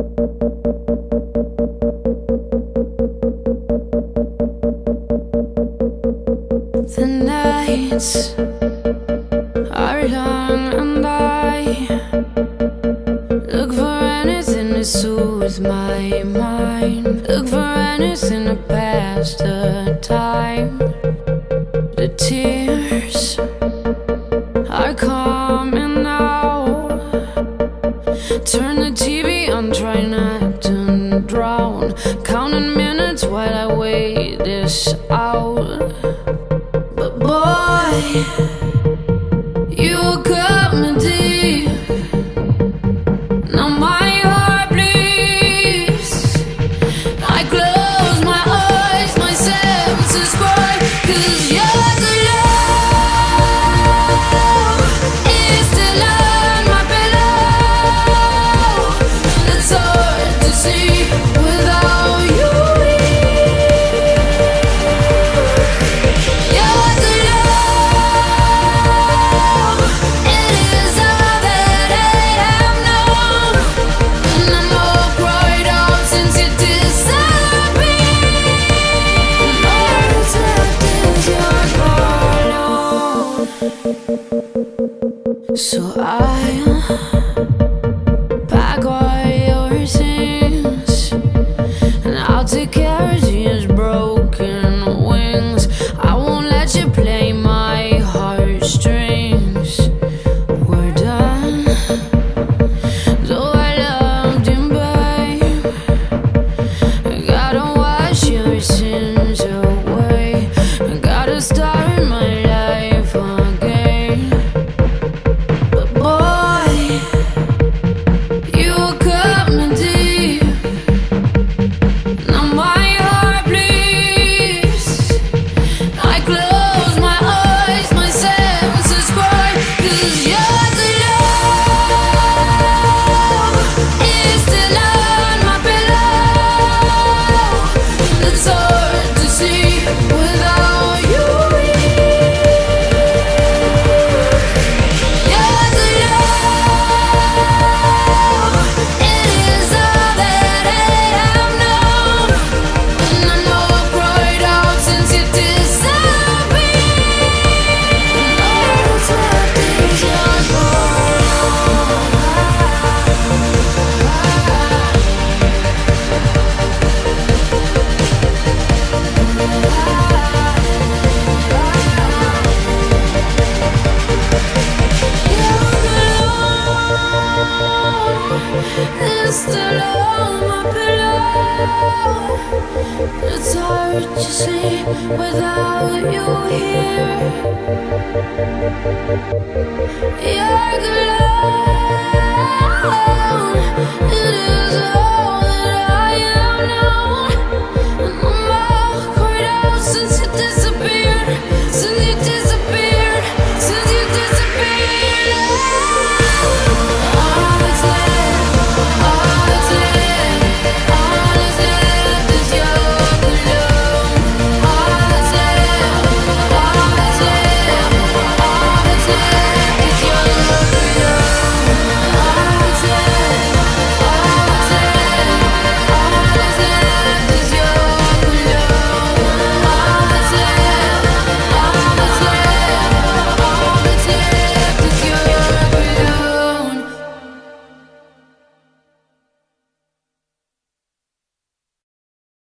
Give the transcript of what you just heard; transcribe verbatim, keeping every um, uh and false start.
The nights are long and I look for anything to soothe my mind. Look for anything to pass the time. The tears are coming now. Turn the T V on, try not to drown. Counting minutes while I wait this out. But boy, you got me deep. Now my heart bleeds. I close my eyes, my senses cry. Cause you're the love is still on my pillow. It's hard to see without you. You're the love, it is all that I have known. And I know I cried out since you disappeared. And all that's left is your alone. So I'll pack all your things, and I'll take care of these broken wings. I won't let you play my heartstrings. We're done, though I loved you, babe. I gotta wash your sins away. I gotta start my life again. But boy, you cut me deep. Now my heart bleeds. I close my eyes, my senses cry. Cause you're the love is still on my pillow. It's hard to see without you. You're the love, it is all that I have known. And I know I cried out since you disappeared. And all that's left is your it's still on my pillow. It's hard to sleep without you here. You're the love.